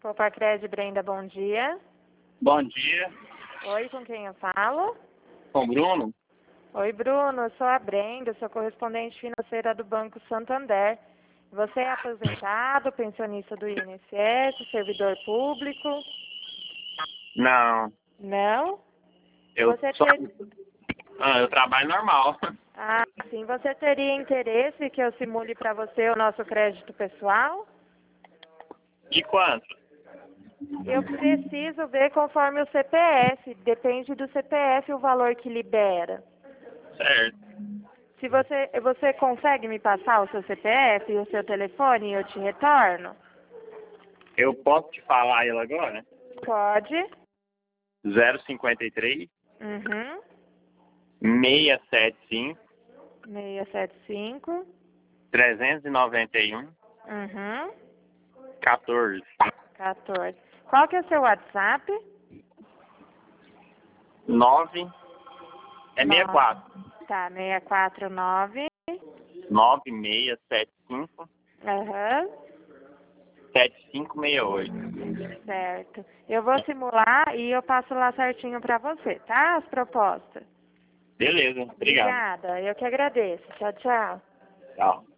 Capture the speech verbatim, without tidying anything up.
Copacred, Brenda, bom dia. Bom dia. Oi, com quem eu falo? Com o Bruno? Oi, Bruno, eu sou a Brenda, sou correspondente financeira do Banco Santander. Você é aposentado, pensionista do I N S S, servidor público? Não. Não? Eu Você só... ter... Ah, eu trabalho normal. Ah, sim. Você teria interesse que eu simule para você o nosso crédito pessoal? De quanto? Eu preciso ver conforme o C P F. Depende do C P F o valor que libera. Certo. Se você, você consegue me passar o seu C P F e o seu telefone e eu te retorno? Eu posso te falar ele agora? Pode. zero cinquenta e três, Uhum. seiscentos e setenta e cinco, seiscentos e setenta e cinco. trezentos e noventa e um, Uhum. quatorze. quatorze. Qual que é o seu WhatsApp? nove É sessenta e Nove. quatro. Tá, seis quatro nove. nove seis sete cinco, Aham. sete cinco seis oito. Certo. Eu vou simular e eu passo lá certinho para você, tá? As propostas. Beleza. Obrigado. Obrigada. Eu que agradeço. Tchau, tchau. Tchau.